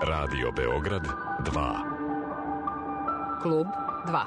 Radio Beograd 2. Klub 2.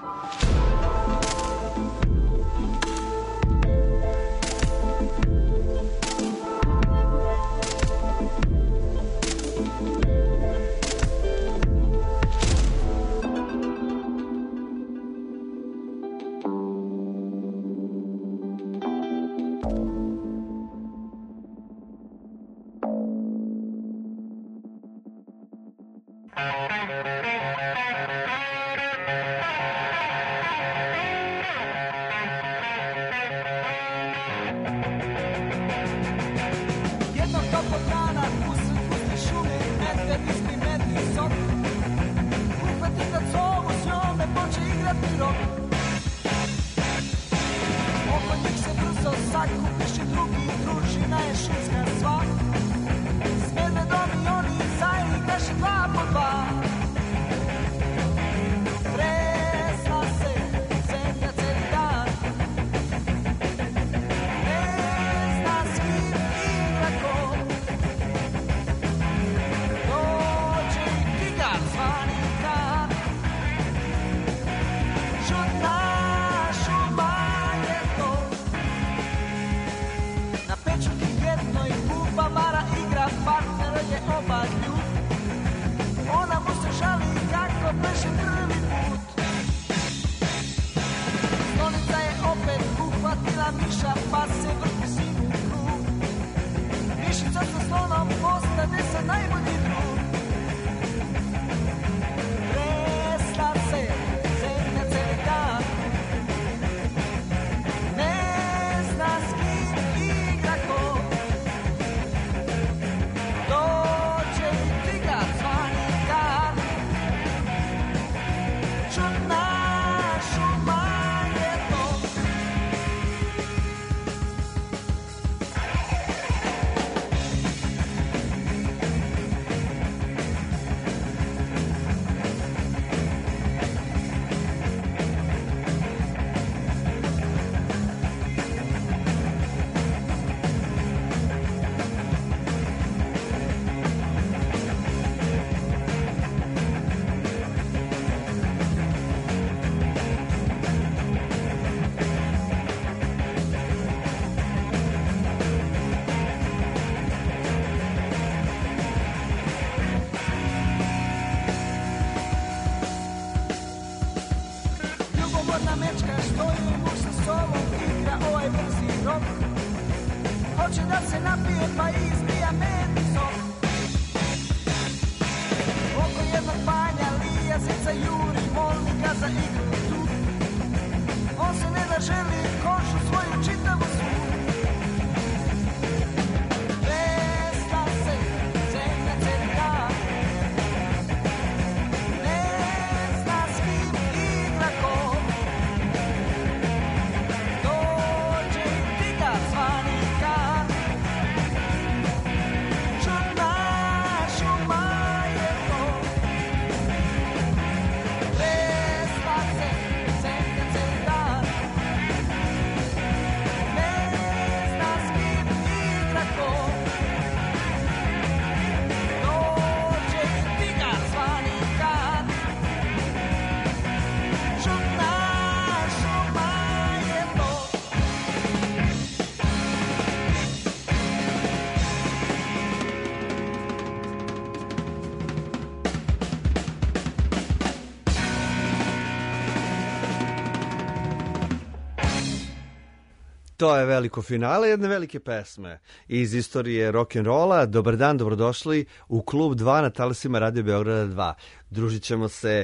To je veliko finale jedne velike pesme iz istorije rock'n'rolla. Dobar dan, dobrodošli u Klub 2 na talasima Radio Beograda 2. Družit ćemo se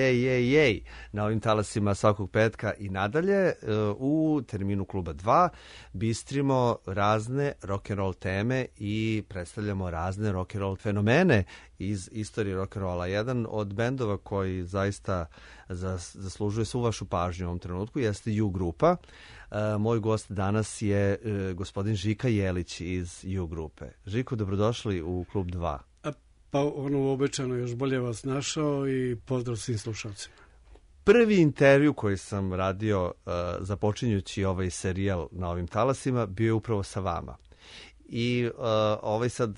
jej na ovim talasima svakog petka i nadalje. U terminu Kluba 2 bistrimo razne rock'n'roll teme i predstavljamo razne rock'n'roll fenomene iz istorije rock'n'rolla. Jedan od bendova koji zaista zaslužuje svu vašu pažnju u ovom trenutku jeste U grupa. Moj gost danas je gospodin Žika Jelić iz U grupe. Žiko, dobrodošli u Klub 2. Pa ono obećano, još bolje vas našao i pozdrav svim slušalcima. Prvi intervju koji sam radio započinjući ovaj serijal na ovim talasima bio je upravo sa vama. I sad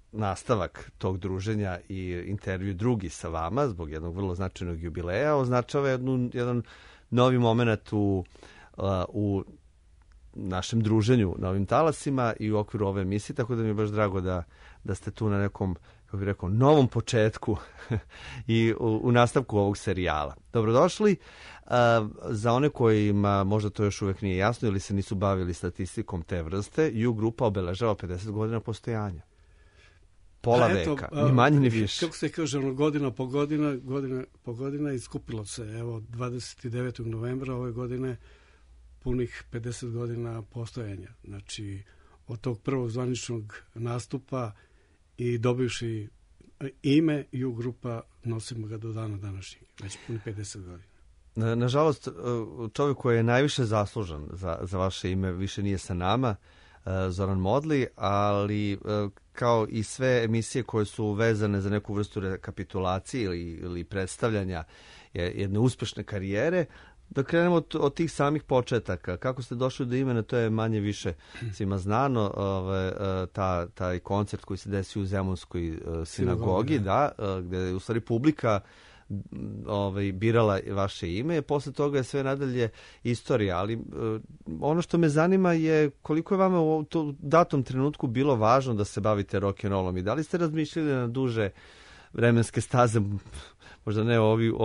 nastavak tog druženja i intervju drugi sa vama zbog jednog vrlo značajnog jubileja označava jedan novi moment u našem druženju na ovim talasima i u okviru ove emisije, tako da mi je baš drago da ste tu na nekom, kako bih rekao, novom početku i u nastavku ovog serijala. Dobrodošli. Za one kojima možda to još uvek nije jasno ili se nisu bavili statistikom te vrste, U grupa obeležava 50 godina postojanja. Pola veka, ni manje ni više. Kako se kaže, godina po godina iskupilo se. Evo, 29. novembra ove godine punih 50 godina postojanja. Znači, od tog prvog zvaničnog nastupa i dobivši ime U grupa, nosimo ga do dana današnjeg. Već puni 50 godina. Nažalost, čovjek koji je najviše zaslužan za vaše ime više nije sa nama, Zoran Modli, ali kao i sve emisije koje su vezane za neku vrstu rekapitulacije ili predstavljanja jedne uspešne karijere, da krenemo od tih samih početaka. Kako ste došli do imena, to je manje više svima znano. Taj koncert koji se desio u Zemunskoj sinagogi, gde je u stvari publika birala vaše ime. Posle toga je sve nadalje istorija, ali ono što me zanima je koliko je vama u datom trenutku bilo važno da se bavite rock'n'rollom i da li ste razmišljali na duže vremenske staze, možda ne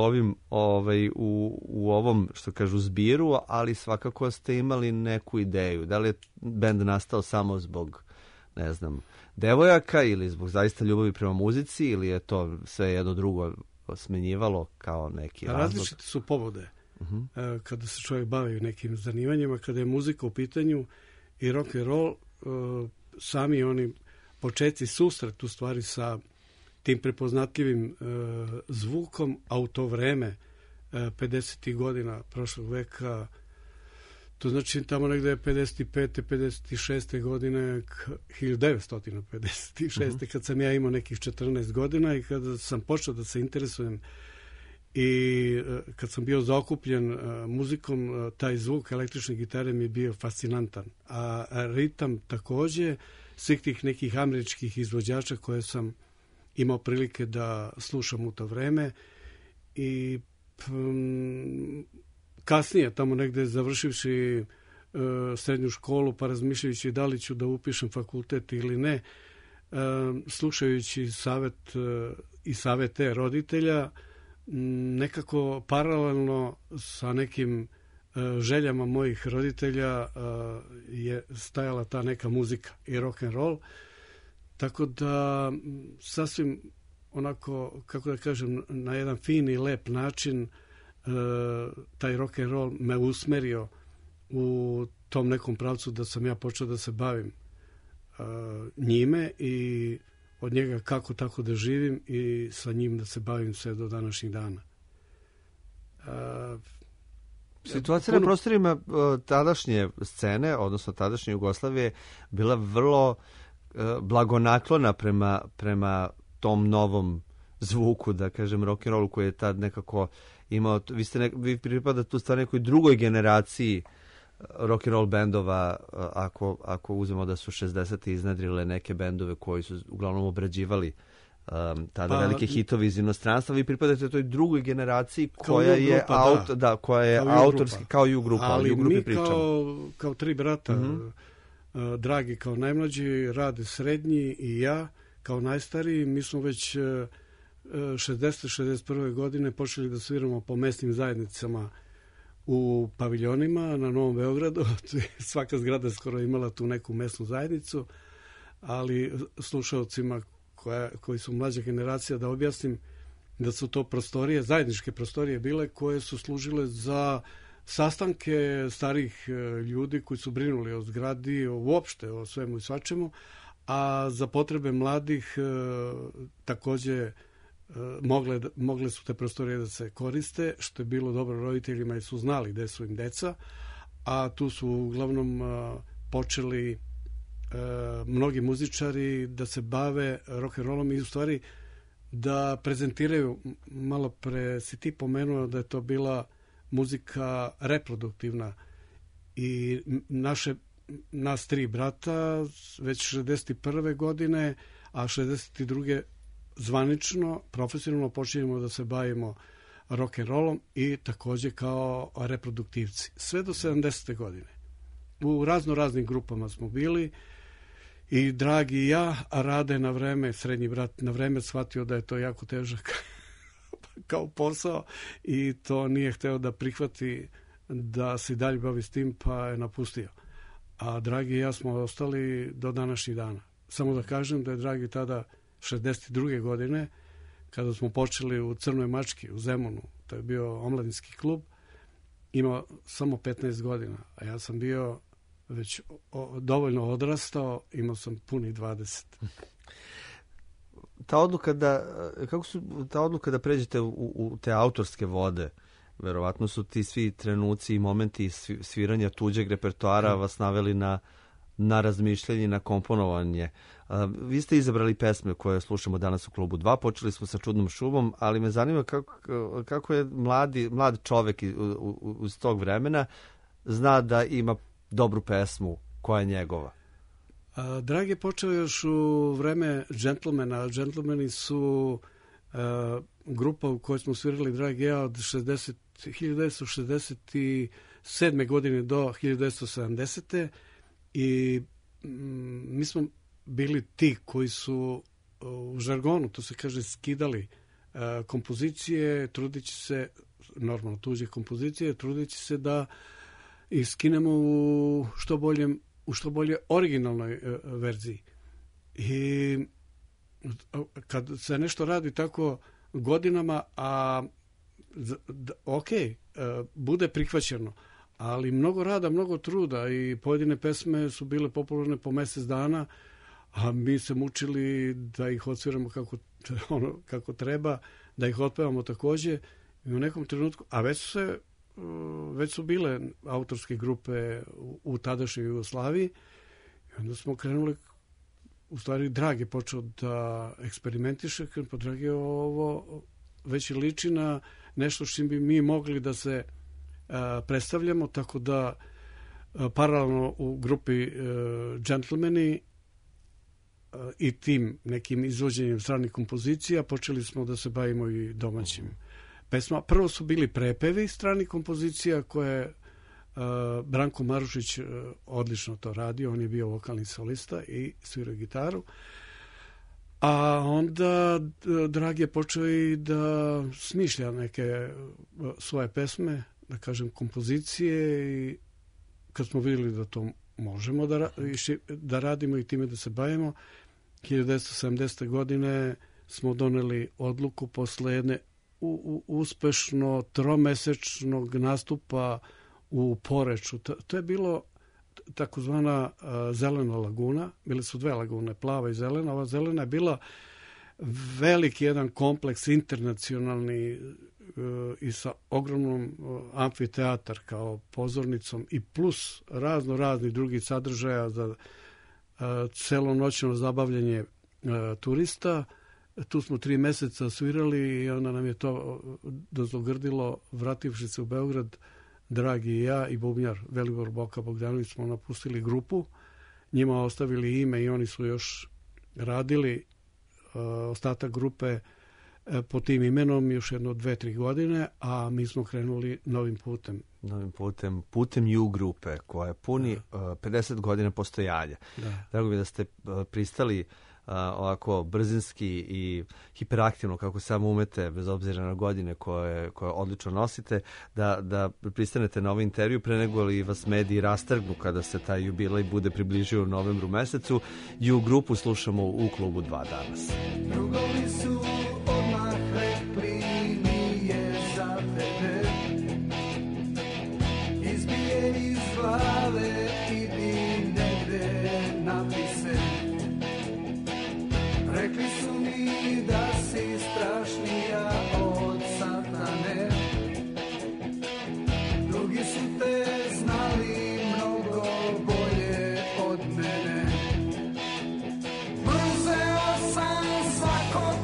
u ovom, što kažu, zbiru, ali svakako ste imali neku ideju. Da li je bend nastao samo zbog, ne znam, devojaka ili zbog zaista ljubavi prema muzici ili je to sve jedno drugo smenjivalo kao neki razlog? Različite su povode. Kada se čovjek bavi nekim zanimanjima, kada je muzika u pitanju i rock and roll, sami oni početci susret u stvari sa tim prepoznatljivim zvukom, a u to vreme 50. godina prošlog veka, to znači tamo negde 55. 56. godine, 1956. Kad sam ja imao nekih 14 godina i kada sam počeo da se interesujem i kad sam bio zaokupljen muzikom, taj zvuk električne gitare mi je bio fascinantan. A ritam takođe, svih tih nekih američkih izvođača koje sam imao prilike da slušam u to vreme i kasnije, tamo negde završivši srednju školu, pa razmišljajući da li ću da upišem fakultet ili ne, slušajući savete roditelja, nekako paralelno sa nekim željama mojih roditelja je stajala ta neka muzika i rock and roll, tako da sasvim onako, kako da kažem, na jedan fin i lep način taj rock and roll me usmerio u tom nekom pravcu da sam ja počeo da se bavim njime i od njega kako tako da živim i sa njim da se bavim sve do današnjih dana. Situacija na prostorima tadašnje scene, odnosno tadašnje Jugoslavije, bila vrlo blagonaklona prema tom novom zvuku, da kažem, rock'n'rollu koji je tad nekako imao, vi pripadate u stvari nekoj drugoj generaciji rock'n'roll bendova, ako uzmemo da su 60. iznedrile neke bendove koji su uglavnom obrađivali tada velike hitove iz inostranstva, vi pripadate toj drugoj generaciji koja je autorski, kao U grupa. Ali mi kao tri brata, Dragi kao najmlađi, Rade srednji i ja kao najstariji, mi smo već 60-61. godine počeli da sviramo po mesnim zajednicama u paviljonima na Novom Beogradu. Svaka zgrada skoro imala tu neku mesnu zajednicu, ali slušalcima koji su mlađa generacija, da objasnim da su to prostorije, zajedničke prostorije bile koje su služile za sastanke starih ljudi koji su brinuli o zgradi, uopšte o svemu i svačemu, a za potrebe mladih takođe mogle su te prostorije da se koriste, što je bilo dobro roditeljima i su znali gde su im deca, a tu su uglavnom počeli mnogi muzičari da se bave rock'n'rollom i u stvari da prezentiraju. Malo pre si ti pomenuo da je to bila muzika reproduktivna i nas tri brata već 61. godine, a 62. zvanično, profesionalno počinjemo da se bavimo rock'n'rollom i takođe kao reproduktivci. Sve do 70. godine. U raznim grupama smo bili i Dragi i ja, a Rade na vreme, srednji brat na vreme shvatio da je to jako težak kao posao i to nije hteo da prihvati da se dalje bavi s tim, pa je napustio. A Dragi i ja smo ostali do današnjih dana. Samo da kažem da je Dragi tada 62. godine, kada smo počeli u Crnoj mački, u Zemunu, to je bio omladinski klub, imao samo 15 godina, a ja sam bio već dovoljno odrastao, imao sam punih 20. Ta odluka da pređete u te autorske vode, verovatno su ti svi trenuci i momenti sviranja tuđeg repertoara vas naveli na razmišljanje, na komponovanje. Vi ste izabrali pesme koje slušamo danas u klubu 2, počeli smo sa Čudnom šumom, ali me zanima kako je mlad čovek iz tog vremena zna da ima dobru pesmu koja je njegova. Dragi je počeo još u vreme Gentlemana. Gentlemani su grupa u kojoj smo svirali Dragi ja od 1967. godine do 1970. I mi smo bili ti koji su u žargonu, to se kaže, skidali kompozicije, trudeći se, normalno tuđe kompozicije, trudeći se da ih skinemo u što bolje originalnoj verziji. I kad se nešto radi tako godinama, bude prihvaćeno, ali mnogo rada, mnogo truda i pojedine pesme su bile popularne po mesec dana, a mi se mučili da ih odsviramo kako treba, da ih otpevamo takođe i u nekom trenutku, a već su bile autorske grupe u tadašnjoj Jugoslaviji i onda smo krenuli, u stvari Dragi počeo da eksperimentiše, pa Dragi ovo već liči na nešto što bi mi mogli da se predstavljamo, tako da paralelno u grupi Gentlemani i tim nekim izvođenjem stranih kompozicija počeli smo da se bavimo i domaćim pesma. Prvo su bili prepevi stranih kompozicija koje Branko Marušić odlično to radio, on je bio vokalni solista i svirao gitaru. A onda Dragi je počeo i da smišlja neke svoje pesme, da kažem kompozicije, i kad smo vidjeli da to možemo da radimo i time da se bavimo, 1970. godine smo doneli odluku posle jedne uspešno tromesečnog nastupa u Poreču. To je bilo takozvana Zelena laguna. Bile su dve lagune, plava i zelena. Ova zelena je bila veliki jedan kompleks internacionalni i sa ogromnom amfiteatar kao pozornicom i plus razni drugi sadržaja za celonoćno zabavljanje turista. Tu smo 3 meseca svirali i onda nam je to dozogrdilo, vrativši se u Beograd, Dragi i ja i bubnjar Velibor Boka Bogdanović smo napustili grupu, njima ostavili ime i oni su još radili ostatak grupe pod tim imenom još jedno 2-3 godine, a mi smo krenuli novim putem. Putem U grupe, koja puni 50 godina postojanja. Drago mi da ste pristali ovako brzinski i hiperaktivno, kako samo umete, bez obzira na godine koje odlično nosite, da pristanete na ovaj intervju pre nego li vas mediji rastrgnu kada se taj jubilej bude približio u novembru mesecu. U grupu slušamo u klubu 2 danas. Drugovi su odmah rekli nije za tebe, izbije iz glave, idi negde napise. Rekli su mi da si strašnija od satane, drugi su te znali mnogo bolje od mene. Mrzeo sam svakog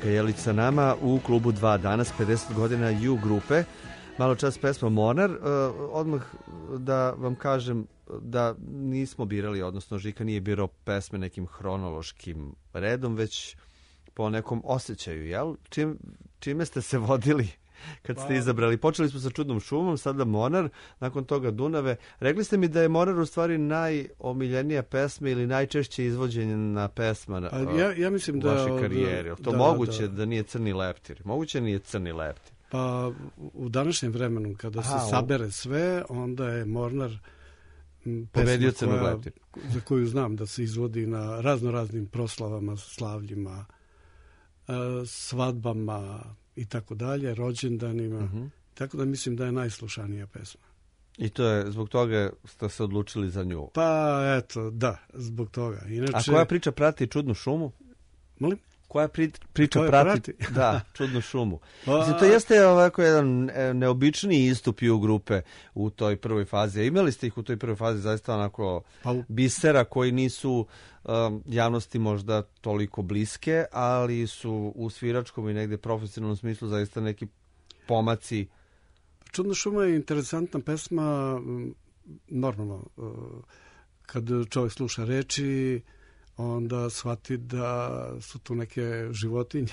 Žika Jelić sa nama u klubu 2 danas, 50 godina U grupe. Malo čas pesma Mornar. Odmah da vam kažem da nismo birali, odnosno Žika nije birao pesme nekim hronološkim redom, već po nekom osjećaju, jel? Čime ste se vodili kad ste izabrali? Počeli smo sa Čudnom šumom, sada Mornar, nakon toga Dunave. Rekli ste mi da je Mornar u stvari najomiljenija pesma ili najčešće izvođena pesma ja mislim u vašoj karijeri. To moguće da nije Crni leptir? Moguće nije Crni leptir? Pa u današnjem vremenu kada se sabere sve, onda je Mornar pobedio Crnog leptira, za koju znam da se izvodi na raznoraznim proslavama, slavljima, svadbama i tako dalje, rođendanima. Tako da mislim da je najslušanija pesma. I to je, zbog toga ste se odlučili za nju? Pa eto, da, zbog toga. Inače, a koja priča prati Čudnu šumu? Molim? Koja priča prati? Da, Čudnu šumu. Mislim, to jeste ovako jedan neobičniji istup U grupe u toj prvoj fazi. Imali ste ih u toj prvoj fazi zaista onako bisera koji nisu javnosti možda toliko bliske, ali su u sviračkom i negde profesionalnom smislu zaista neki pomaci. Čudna šuma je interesantna pesma, normalno, kad čovjek sluša reči, onda shvati da su tu neke životinje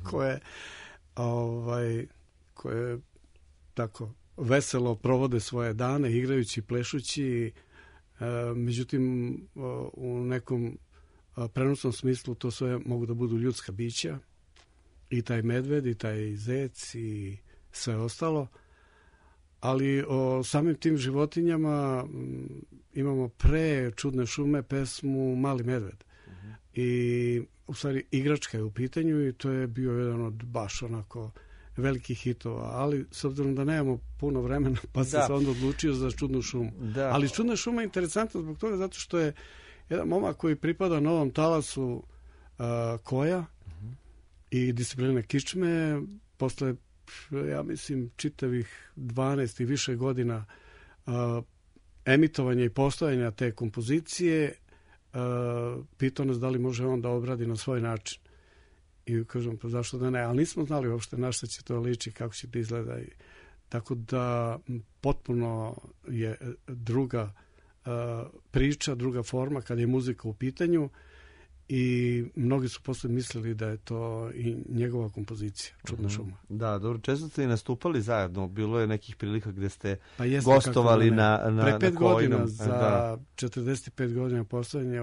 koje tako veselo provode svoje dane, igrajući, plešući. Međutim, u nekom prenosnom smislu to sve mogu da budu ljudska bića, i taj medved, i taj zec, i sve ostalo. Ali o samim tim životinjama imamo pre Čudne šume pesmu Mali medved. I u stvari igračka je u pitanju i to je bio jedan od baš onako velikih hitova, ali s obzirom da nemamo puno vremena, pa sam se onda odlučio za Čudnu šumu. Da. Ali Čudna šuma je interesantna zbog toga zato što je jedan momak koji pripada novom talasu koja i discipline kičme, posle, ja mislim, čitavih 12 i više godina emitovanja i postojanja te kompozicije, pitao nas da li može on da obradi na svoj način. I kažem, pa zašto da ne? Ali nismo znali uopšte na što će to liči, kako će to izgleda. Tako da potpuno je druga priča, druga forma kada je muzika u pitanju i mnogi su posle mislili da je to i njegova kompozicija, Čudna šuma. Da, dobro, često ste i nastupali zajedno, bilo je nekih prilika gde ste gostovali na pre 5 godina za 45 godina postojanja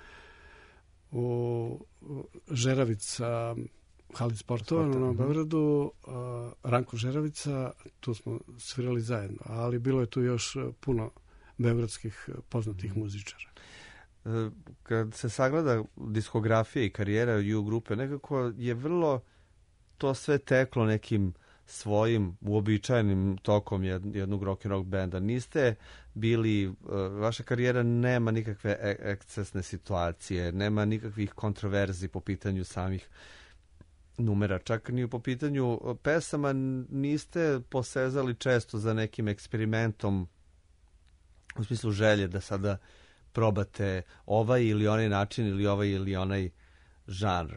u Žeravica, hali sportova na Novom Beogradu, Ranko Žeravica, tu smo svirali zajedno, ali bilo je tu još puno beogradskih poznatih muzičara. Kad se sagleda diskografija i karijera U grupe, nekako je vrlo to sve teklo nekim svojim uobičajenim tokom jednog rock and roll benda. Niste bili, vaša karijera nema nikakve ekscesne situacije, nema nikakvih kontroverzi po pitanju samih numera, čak ni po pitanju pesama niste posezali često za nekim eksperimentom u smislu želje da sada probate ovaj ili onaj način ili ovaj ili onaj žanr.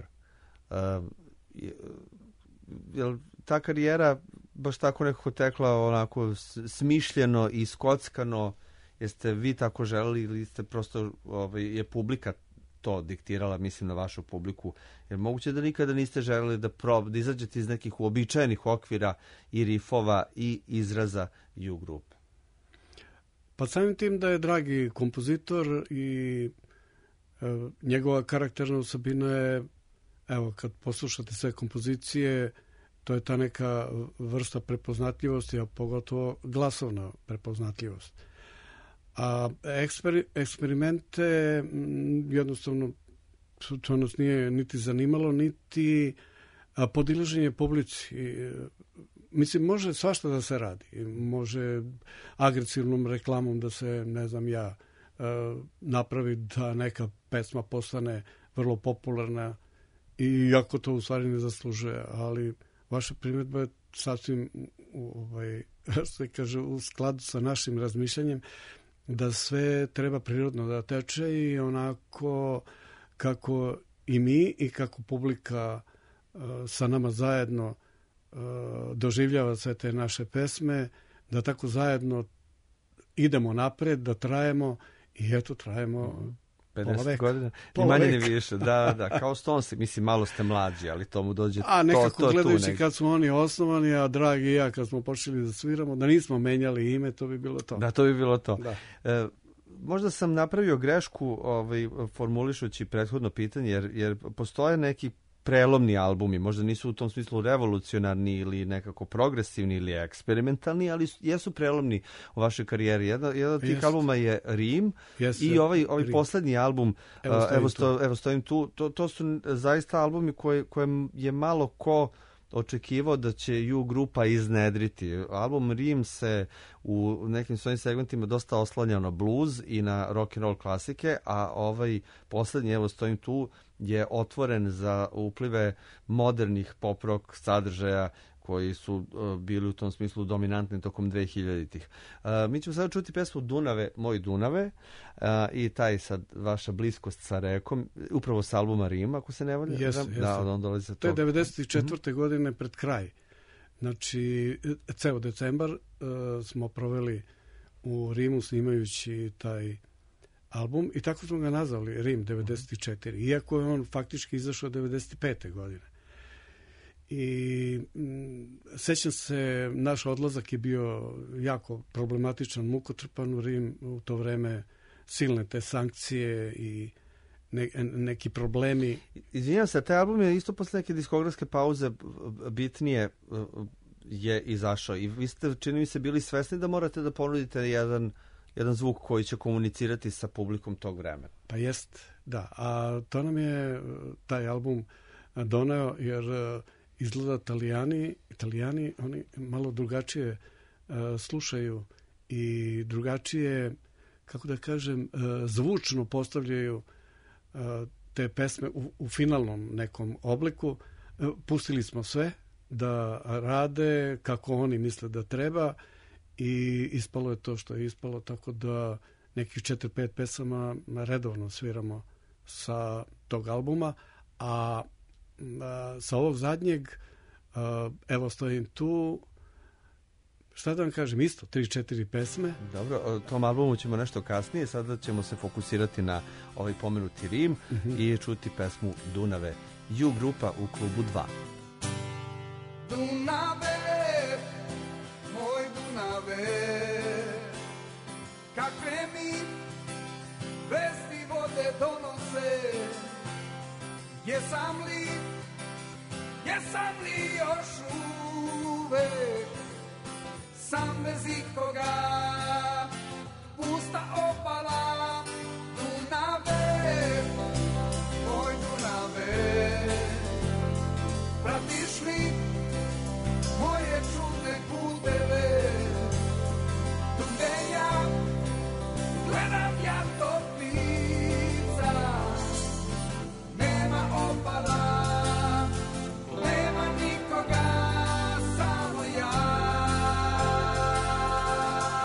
Je ta karijera baš tako nekako tekla onako smišljeno i skockano? Jeste vi tako želeli ili ste prosto je publika to diktirala, mislim na vašu publiku? Jer moguće da nikada niste želeli da izađete iz nekih uobičajenih okvira i rifova i izraza U grupe? Pa samim tim da je dragi kompozitor i njegova karakterna osobina je, evo, kad poslušate sve kompozicije, to je ta neka vrsta prepoznatljivosti, a pogotovo glasovna prepoznatljivost. A eksperimente jednostavno to nas nije niti zanimalo, niti podilaženje publici. Mislim, može svašta da se radi. Može agresivnom reklamom da se, ne znam ja, napravi da neka pesma postane vrlo popularna, iako to u stvari ne zaslužuje. Ali vaša primjedba je sasvim se kaže, u skladu sa našim razmišljanjem da sve treba prirodno da teče i onako kako i mi i kako publika sa nama zajedno doživljava sve te naše pesme, da tako zajedno idemo napred, da trajemo i eto trajemo 50 godina. I manje ne više, da, kao Stonesi, mislim, malo ste mlađi, ali to mu dođe a nekako to gledajući kad su oni osnovani, a Dragi i ja kad smo počeli da sviramo, da nismo menjali ime, to bi bilo to. Da, to bi bilo to. Da. Možda sam napravio grešku formulišući prethodno pitanje, jer postoje neki prelomni albumi, možda nisu u tom smislu revolucionarni ili nekako progresivni ili eksperimentalni, ali jesu prelomni u vašoj karijeri. Jedan od tih albuma je Rim i ovaj Rim. Poslednji album Evo stojim tu, to su zaista albumi koje je malo ko očekivao da će ju grupa iznedriti. Album Rim se u nekim svojim segmentima dosta oslanja na blues i na rock and roll klasike, a ovaj poslednji Evo stojim tu je otvoren za uplive modernih pop rock sadržaja koji su bili u tom smislu dominantni tokom 2000-ih. Mi ćemo sada čuti pesmu Dunave, Moj Dunave, i taj sad vaša bliskost sa rekom, upravo sa albuma Rim, ako se ne valja. To je 94. godine pred kraj. Znači, ceo decembar smo proveli u Rimu snimajući taj album i tako smo ga nazvali Rim 94, iako je on faktički izašao 95. godine. I sećam se, naš odlazak je bio jako problematičan, mukotrpan u Rim, u to vreme silne te sankcije i neki problemi. Izvinjam se, taj album je isto posle neke diskografske pauze bitnije je izašao i vi ste, čini mi se, bili svesni da morate da ponudite jedan zvuk koji će komunicirati sa publikom tog vremena. Pa jest, da. A to nam je taj album doneo, jer izgleda Italijani oni malo drugačije slušaju i drugačije, kako da kažem, zvučno postavljaju te pesme u finalnom nekom obliku. Pustili smo sve da rade kako oni misle da treba i ispalo je to što je ispalo, tako da nekih 4-5 pesama redovno sviramo sa tog albuma, a sa ovog zadnjeg Evo stojim tu, šta da vam kažem, isto 3-4 pesme. Dobro, o tom albumu ćemo nešto kasnije, sada ćemo se fokusirati na ovaj pomenuti Rim i čuti pesmu Dunave, Ju grupa u klubu 2. Dunave, moj Dunave, kakve mi vesti vode donose, jesam li još uvek sam bez ikoga, pusta opala. Dunave, moj Dunave, pratiš li moje čudne puteve, gde ja gledam ja tog lica, nema opala, nema nikoga, samo ja.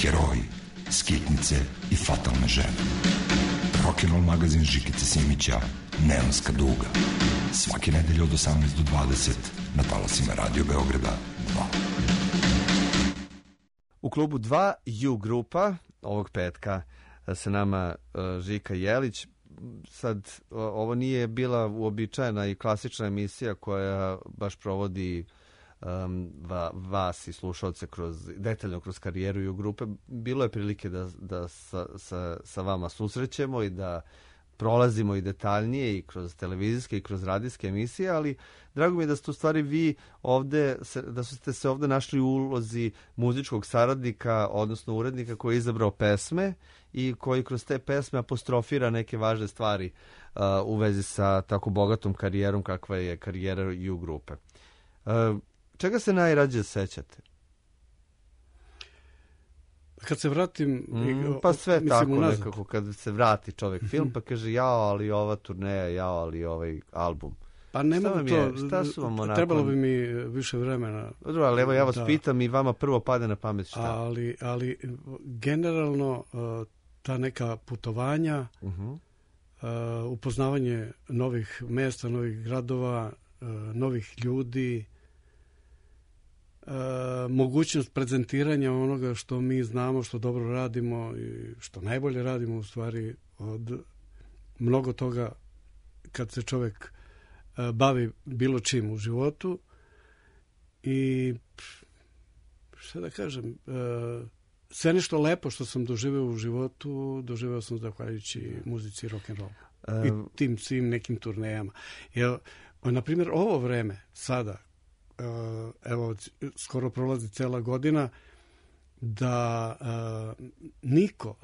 heroji, skitnice i fatalne žene. Rock'n'Roll magazin Žikice Simića, Neonska duga. Svake nedelje od 18 do 20 na talasima Radio Beograda 2. U klubu 2 U grupa ovog petka sa nama Žika Jelić. Sad, ovo nije bila uobičajena i klasična emisija koja baš provodi vas i slušalce detaljno kroz karijeru i u grupe. Bilo je prilike da sa vama susrećemo i da prolazimo i detaljnije i kroz televizijske i kroz radijske emisije, ali drago mi je da ste u stvari vi ovde, da ste se ovde našli u ulozi muzičkog saradnika, odnosno urednika koji je izabrao pesme i koji kroz te pesme apostrofira neke važne stvari u vezi sa tako bogatom karijerom kakva je karijera U grupe. Čega se najrađe sećate? Kad se vratim... Pa sve tako nekako, kad se vrati čovjek film, pa kaže jao, ali ova turneja, jao, ali ovaj album. Pa ne mogu to, šta su vam onako... Trebalo bi mi više vremena. Dobro, ali evo ja vas pitam i vama prvo pade na pamet šta. Ali generalno ta neka putovanja, upoznavanje novih mesta, novih gradova, novih ljudi, mogućnost prezentiranja onoga što mi znamo, što dobro radimo i što najbolje radimo u stvari od mnogo toga kad se čovjek bavi bilo čim u životu. I šta da kažem, sve nešto lepo što sam doživeo u životu, doživeo sam zahvaljujući muzici rock'n'roll i tim svim nekim turnejama. Jer, na primjer, ovo vreme sada, evo, skoro prolazi cela godina, da niko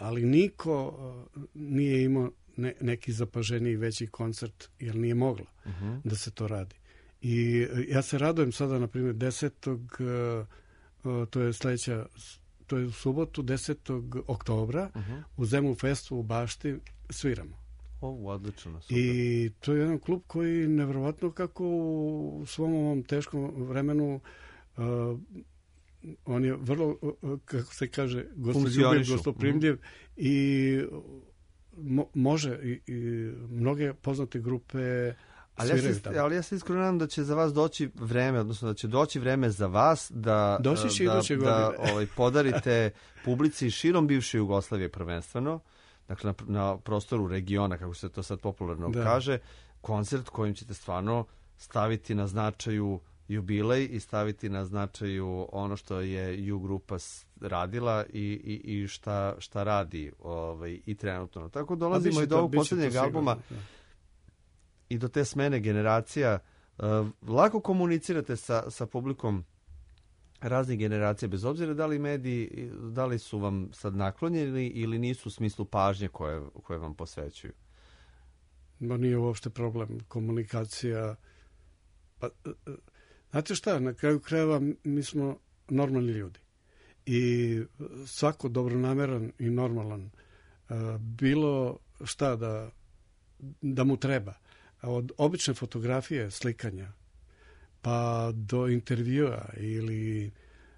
nije imao neki zapaženiji veći koncert, jer nije moglo da se to radi. I ja se radujem sada, na primjer, 10. To je u subotu, 10. oktobra, u Zemun festu u Bašti sviramo. Odlično, super. I to je jedan klub koji nevjerovatno kako u svom ovom teškom vremenu on je vrlo, kako se kaže, gostoprimljiv i može i mnoge poznate grupe sviraju tamo. Ali ja se iskreno nadam da će za vas doći vreme, odnosno da će doći vreme za vas da podarite publici širom bivše Jugoslavije prvenstveno, dakle na prostoru regiona, kako se to sad popularno kaže, koncert kojim ćete stvarno staviti na značaju jubilej i staviti na značaju ono što je U grupa radila i šta radi i trenutno. Tako dolazimo i do ovog posljednjeg albuma i do te smene generacija. Lako komunicirate sa publikom raznih generacija, bez obzira da li mediji, da li su vam sad naklonjeni ili nisu u smislu pažnje koje vam posvećuju? Nije uopšte problem. Komunikacija... Znate šta, na kraju krajeva mi smo normalni ljudi. I svako dobronameran i normalan bilo šta da mu treba. Od obične fotografije, slikanja, pa do intervjua ili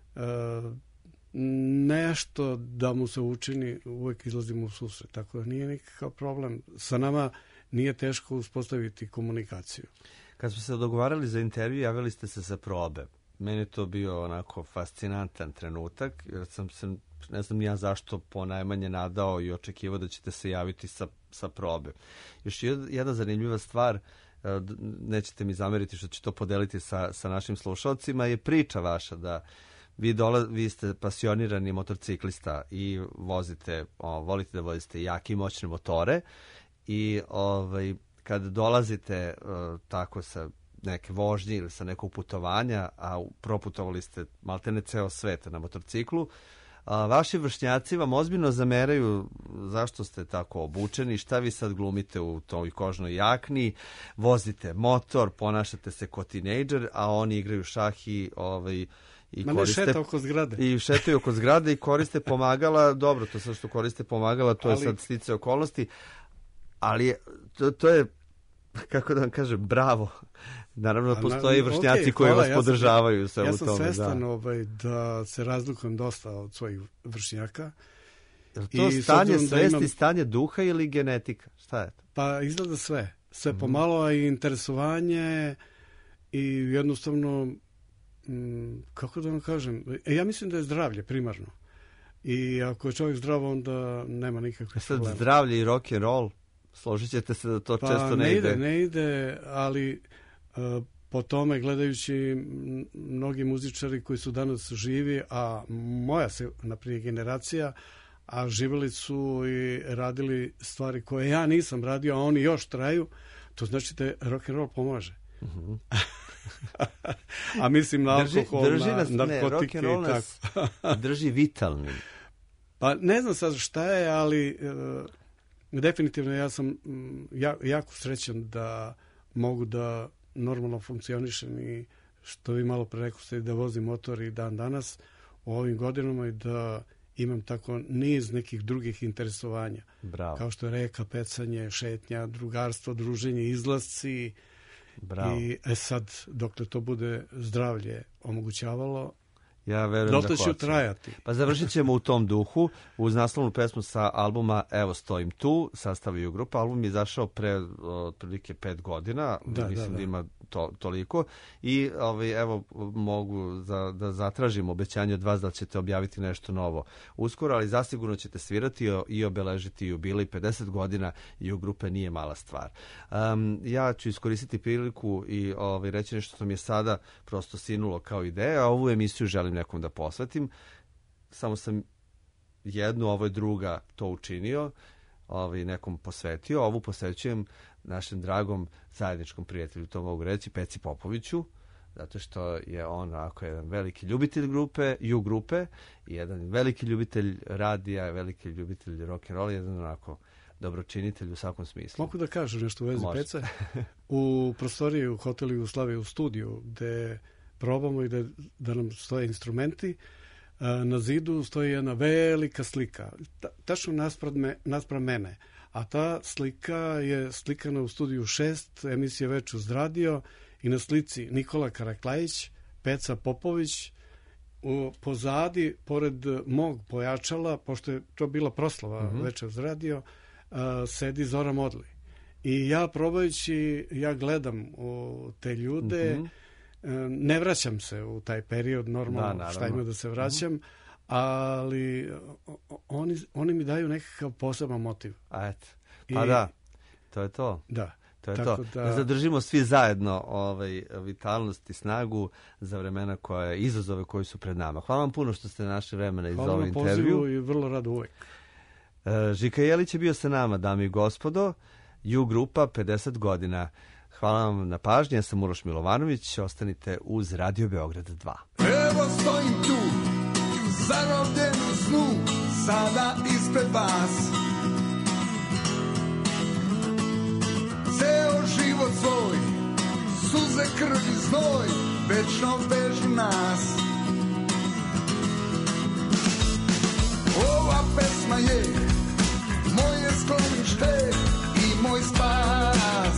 nešto da mu se učini, uvijek izlazimo u susret. Tako da nije nikakav problem. Sa nama nije teško uspostaviti komunikaciju. Kad smo se dogovarali za intervju, javili ste se sa probe. Meni je to bio onako fascinantan trenutak, jer sam se, ne znam ja zašto, ponajmanje nadao i očekivao da ćete se javiti sa probe. Još jedna zanimljiva stvar, nećete mi zameriti što ću to podeliti sa našim slušalcima, je priča vaša da vi ste pasionirani motorciklista i volite da vozite jake i moćne motore i kad dolazite tako sa neke vožnje ili sa nekog putovanja, a proputovali ste maltene ceo svet na motorciklu, vaši vršnjaci vam ozbiljno zameraju zašto ste tako obučeni, šta vi sad glumite u toj kožnoj jakni, vozite motor, ponašate se kao tinejdžer, a oni igraju šah i šetaju oko zgrade. I šetaju oko zgrade i koriste pomagala. Dobro, to sad što koriste pomagala, to je sad sticaje okolnosti, ali to je, kako da vam kažem, bravo. Naravno, postoje i vršnjaci koji vas podržavaju sve u tome. Ja sam svestan da se razlikujem dosta od svojih vršnjaka. Je to stanje svesti, stanje duha ili genetika? Šta je to? Pa izgleda sve. Sve pomalo, a i interesovanje i jednostavno, kako da vam kažem, ja mislim da je zdravlje primarno. I ako je čovjek zdrav, onda nema nikakvih problema. Sad zdravlje i rock and roll, složit ćete se da to često ne ide. Ne ide, ali po tome gledajući mnogi muzičari koji su danas živi, a moja se naprijed generacija, a živjeli su i radili stvari koje ja nisam radio, a oni još traju, to znači da rock and roll pomaže. A mislim na alkohol, na narkotike i tako. Drži vitalnim. Pa ne znam sad šta je, ali definitivno ja sam jako srećan da mogu da normalno funkcionišem i što vi malo pre rekoste, da vozim motor i dan danas u ovim godinama i da imam tako niz nekih drugih interesovanja. Bravo. Kao što je reka, pecanje, šetnja, drugarstvo, druženje, izlasci. Bravo. I sad, dokle to bude zdravlje omogućavalo, ja verujem dotle ću trajati. Pa završit ćemo u tom duhu uz naslovnu pesmu sa albuma Evo stojim tu, sastavio grupa. Album je izašao pre otprilike 5 godina, mislim da ima toliko. I evo mogu da zatražim obećanje od vas da ćete objaviti nešto novo uskoro, ali zasigurno ćete svirati i obeležiti jubilej 50 godina i u grupe nije mala stvar. Ja ću iskoristiti priliku i reći nešto što mi je sada prosto sinulo kao ideja, a ovu emisiju želim nekom da posvetim. Samo sam jednu, ovo je druga to učinio, nekom posvetio. Ovu posvećujem našem dragom zajedničkom prijatelju, to mogu reći, Peci Popoviću, zato što je on ako jedan veliki ljubitelj grupe, i jedan veliki ljubitelj radija, veliki ljubitelj rock and roll, jedan onako dobročinitelj u svakom smislu. Mogu da kažem nešto u vezi Pece? U prostoriji u hotelu Jugoslavije u studiju, gde probamo i da nam stoje instrumenti, na zidu stoji jedna velika slika, tačno naspram mene. A ta slika je slikana u studiju 6, emisije Več uz radio, i na slici Nikola Karaklajić, Peca Popović, pozadi, pored mog pojačala, pošto je to bila proslava Več uz radio, sedi Zora Modli. I ja probajući, ja gledam te ljude, ne vraćam se u taj period, normalno šta ima da se vraćam, ali oni mi daju nekakav poseban motiv. A eto, pa da, to je to. Da. To je to. Da zadržimo svi zajedno vitalnost i snagu za vremena izazove koji su pred nama. Hvala vam puno što ste našli vremena i za ovaj intervju. Hvala na pozivu i vrlo rado uvek. Žika Jelić je bio sa nama, dame i gospodo, grupa 50 godina. Hvala vam na pažnji, ja sam Uroš Milovanović, ostanite uz Radio Beograd 2. Evo stojim tu, zarobljen u snu, sada ispred vas. Ceo život svoj, suze, krv i znoj, večno vežu nas. Ova pesma je moje sklonište i moj spas.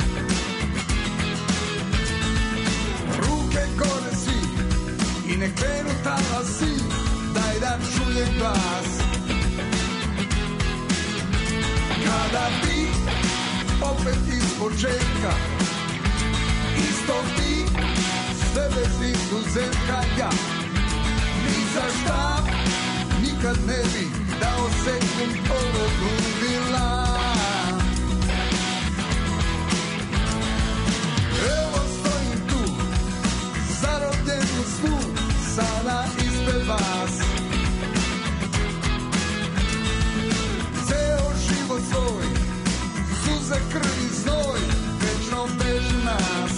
Ruke gore svi i nek krenu talasi, daj da čujem glas. Kada bi opet iz početka, isto ti, sve bez izuzetka ja, ni za šta nikad ne bi dao sekund ovog ludila. Evo stojim tu, zarobljen u snu, sada ispred vas. Ceo život svoj, suze, krv i znoj, večno vežu nas.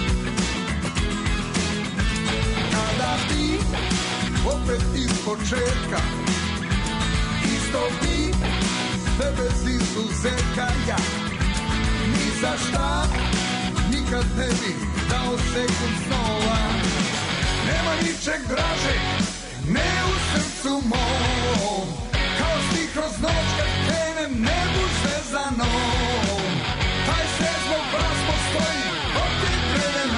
Kada bi opet iz početka, isto bi, sve bez izuzetka ja, ni za šta nikad ne bi dao sekund snova. Nema ničeg draže, ne u srcu mom, kao stih kroz noć kad krenem nebu zvezdanom. Taj sve zbog vas postoji, opet krenem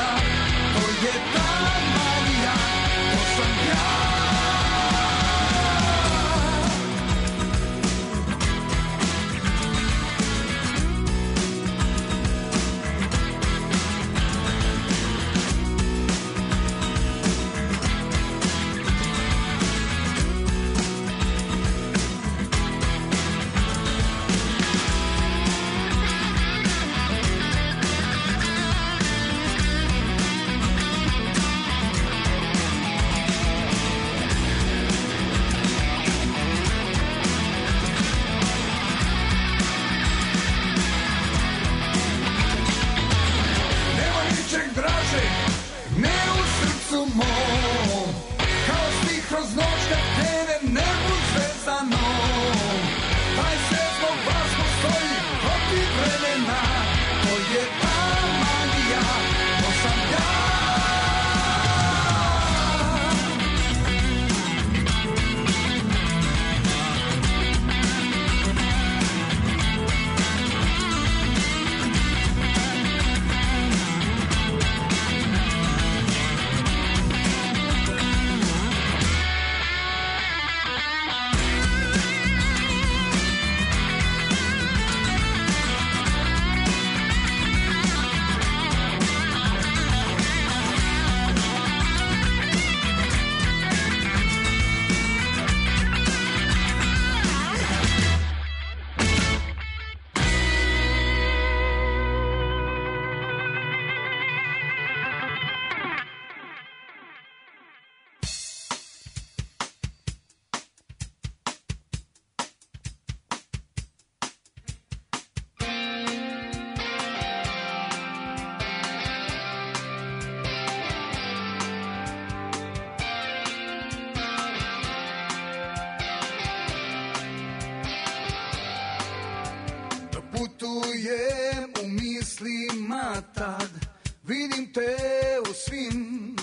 putujem u mislima tad, vidim te u svim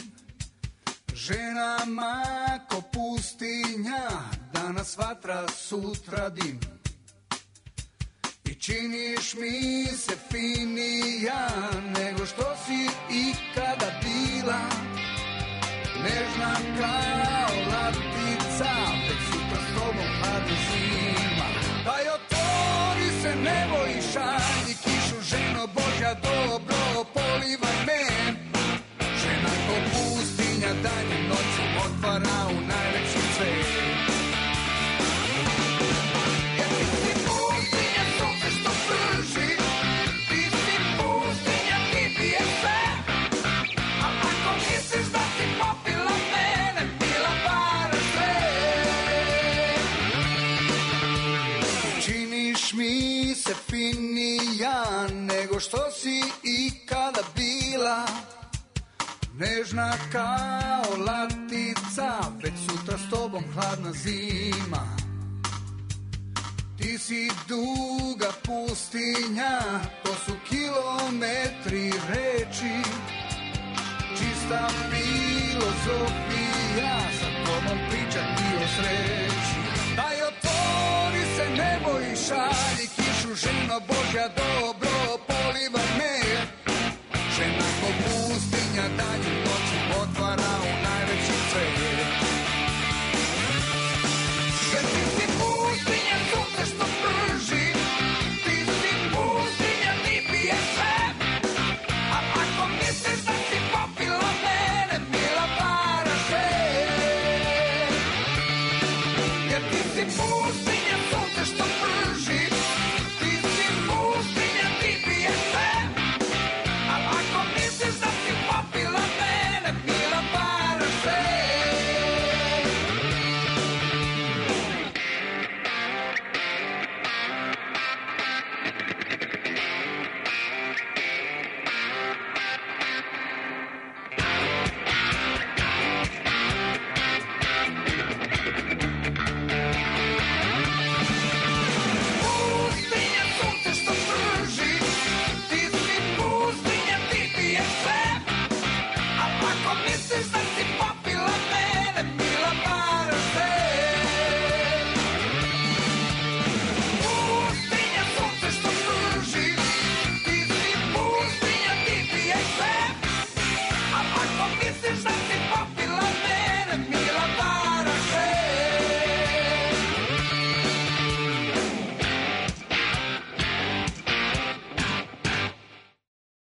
ženama ko pustinja, danas vatra, sutra dim. I činiš mi se finija nego što si ikada bila, nežna kao latica, već sutra s tobom hladna zima. Daj otvori se nebo i šalji kišu, ženo Božja, dobro polivaj me. Žena ko pustinja danjem noću otvara u najlepši cvet. Jer ti si pustinja, sunce što prži, ti si pustinja, ti pije sve. A ako misliš da si popila mene, pila bara sve. Činiš mi se finija nego što si ikada bila, nežna kao latica, već sutra s tobom hladna zima. Ti si duga pustinja, to su kilometri reči, čista filozofija, sa tobom pričati o sreći. Daj otvori se nebo i šalji kišu, ženo Božja,